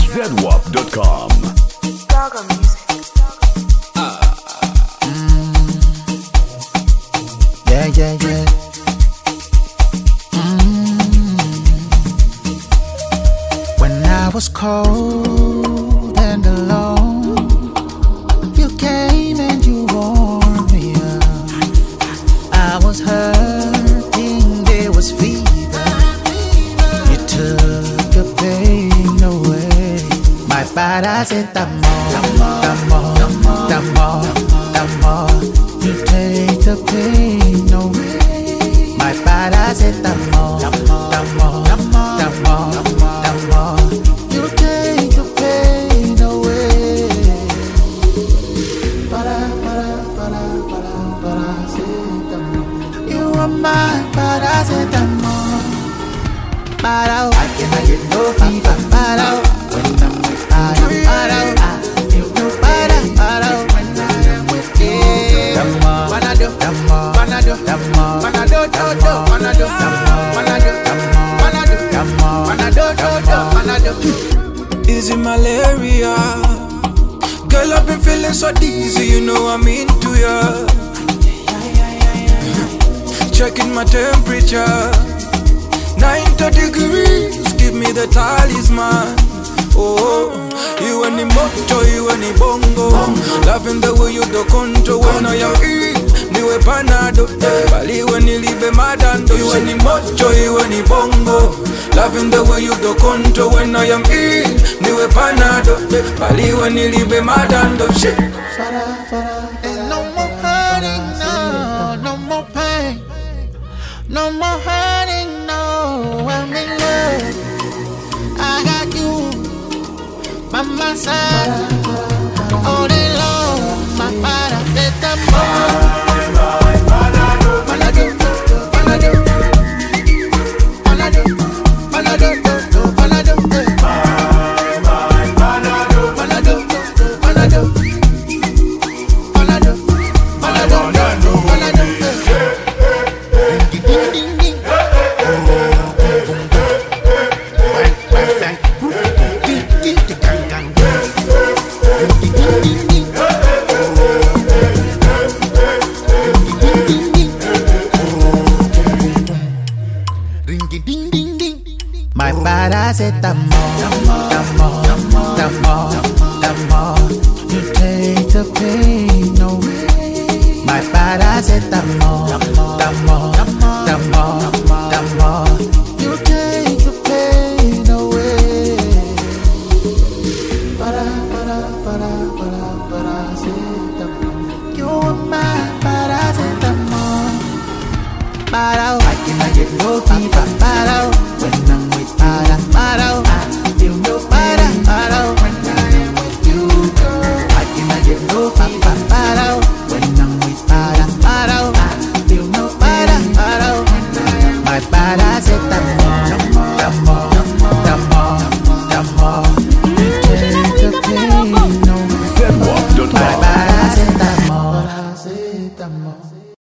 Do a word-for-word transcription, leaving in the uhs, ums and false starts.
zedwap dot com. Gaga music. Mm. Yeah, yeah, yeah. Mm. When I was cold and alone, you came and you warmed me up. I was hurting, there was fever. You took the pain away. My paracetamol, tamol, tamol, tamol. You take the pain away. My paracetamol, tamol, tamol, tamol. You take the pain away. Para, para, para, para, paracetamol. You are my paracetamol. Para, I cannot get no fever. Para, when I'm with you. Para, you para, para, when I'm with you. Panado, panado, panado, panado, panado, panado, panado, panado. Is it malaria? Girl, I've been feeling so dizzy, you know I'm into ya. Checking my temperature, ninety degrees, give me the talisman. Oh, you and the moto, you and the bongo. Loving the way you do control when I am eat. Niwe panado, bali when you live madando. You and the moto, you and the bongo. Loving the way you do control when I am eat. Niwe panado, bali when you live madando. Shit. Ain't no more hurting, no, no more pain, no more hurting, no. I'm in love. I got you by my side all day long. My paracetamol. Panado, panado, panado, panado, panado, eh. Panado, panado, panado, panado, panado, eh. Ding, ding, ding, ding. My paracetamol, tamol, tamol, tamol. You take the pain away. My paracetamol, tamol, tamol, tamol. You take the pain away. Para, para, para, para, paracetamol. You are my paracetamol. Para, I cannot get no fever.